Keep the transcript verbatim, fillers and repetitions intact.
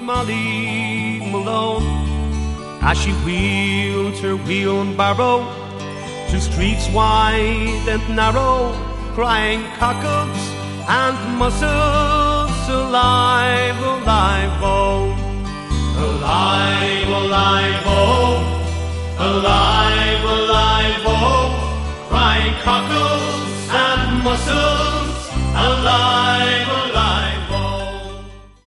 Molly Malone as she wheeled her wheelbarrow through streets wide and narrow, crying cockles and mussels, alive, alive, oh, alive, alive, oh, alive, alive, oh, crying cockles and mussels, alive, alive.